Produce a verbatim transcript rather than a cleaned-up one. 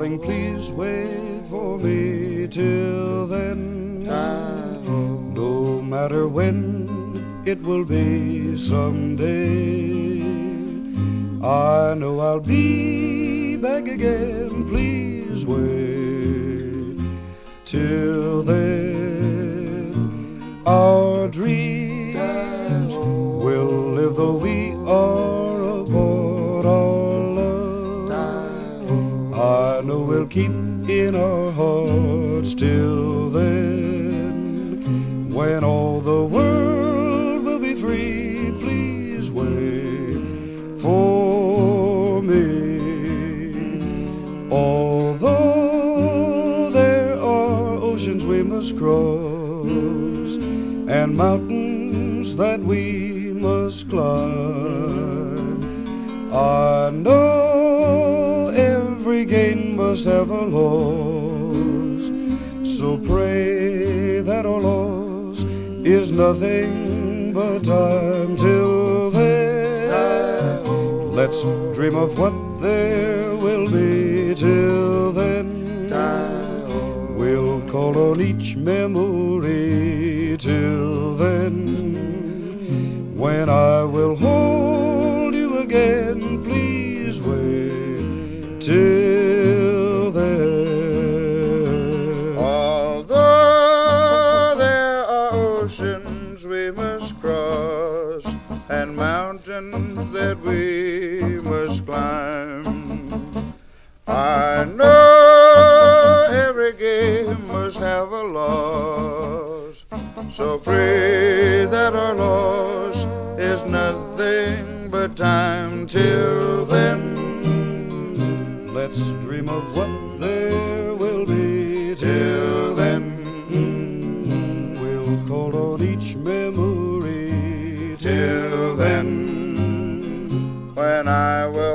darling, please wait for me till then. No matter when it will be someday, I know I'll be back again. Please wait till then. Our dreams will live though we are apart. Our love, I know we'll keep in our hearts till then. When all the world will be free, please wait for me. Although there are oceans we must cross and mountains that we must climb, I know every gain must have a loss. So pray that our loss is nothing but time. Till then, let's dream of what there will be. Till then, we'll call on each memory. Till then, when I will hold you again, please wait till then. Although there are oceans we must cross and mountains that we must climb, I know every game must have a loss. So pray that our loss is nothing but time. Till then, let's dream of what there will be. Till then, we'll call on each memory. Till then, when I will